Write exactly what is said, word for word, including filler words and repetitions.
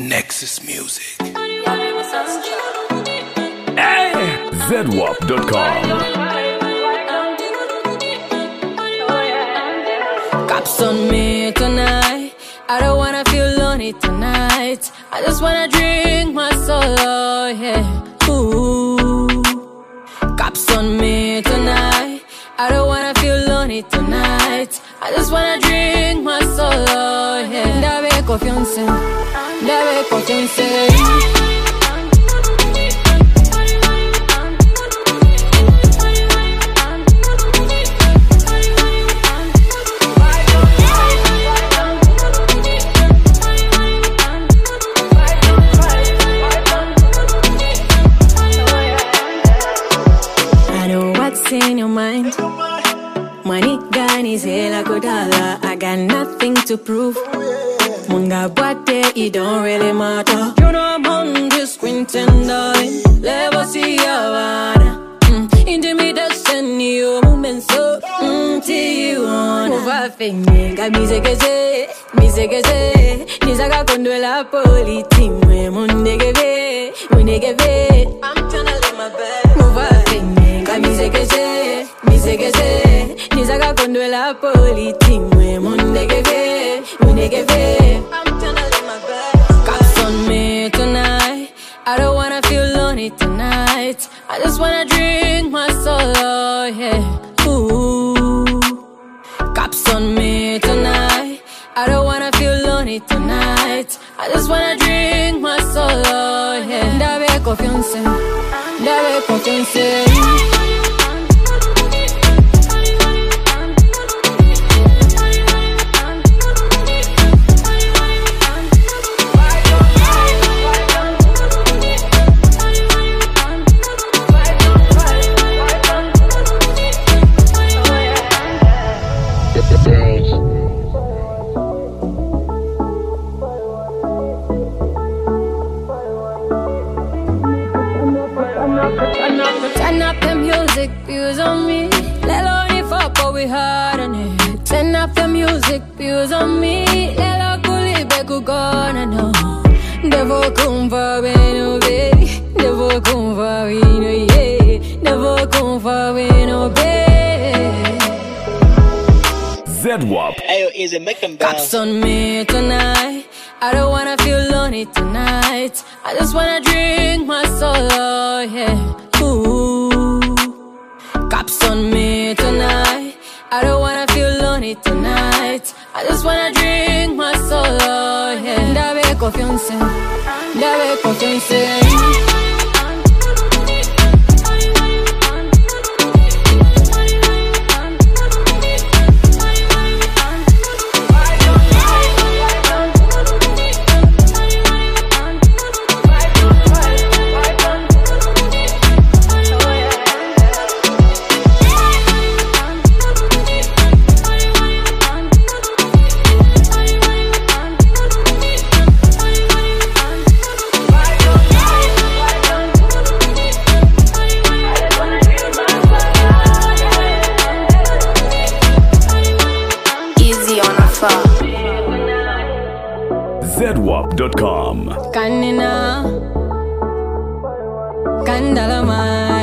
Nexus Music. Hey! Z W A P dot com. Cops on me tonight. I don't wanna feel lonely tonight. I just wanna drink my solo, yeah. Ooh. Cops on me tonight. I don't wanna feel lonely tonight. I just wanna drink my solo, yeah. Dame confianza, dame confianza. In your mind, money gun is here like a dollar. I got nothing to prove. Munga bate, it don't really matter. You know I'm on this quintin, darling. Level see your water. Intimidation, you movement so. Mm, till you want. Over finging, got me segeze, me segeze. Nizaga kondo la politi, mwe mundegeve, mundegeve. I'm tryna live my best. Over finging, got me segeze, me segeze. Nizaga kondo la politi, mwe mundegeve, mundegeve. I'm tryna live my best. Cops on me tonight. I don't wanna feel lonely tonight. I just wanna drink my solo, yeah. Ooh. Cops on me tonight. I don't wanna feel lonely tonight. I just wanna drink my solo, yeah. Dame confianza, dame confianza. Turn up the music, views on me. Let only fuck what we hard on it. Turn up the music, views on me. Let all kuli beku gonna know. Never come for me, no baby. Never come for me, no yeah. Never come for me, no baby. Z W A P. Ayo, easy, make them bounce. Cops on me tonight. I don't wanna feel lonely tonight. I just wanna drink my solo, yeah. Ooh. Cops on me tonight. I don't wanna feel lonely tonight. I just wanna drink my solo, yeah. Dame confianza, dame confianza. Z W A P dot com. Kanina Kandala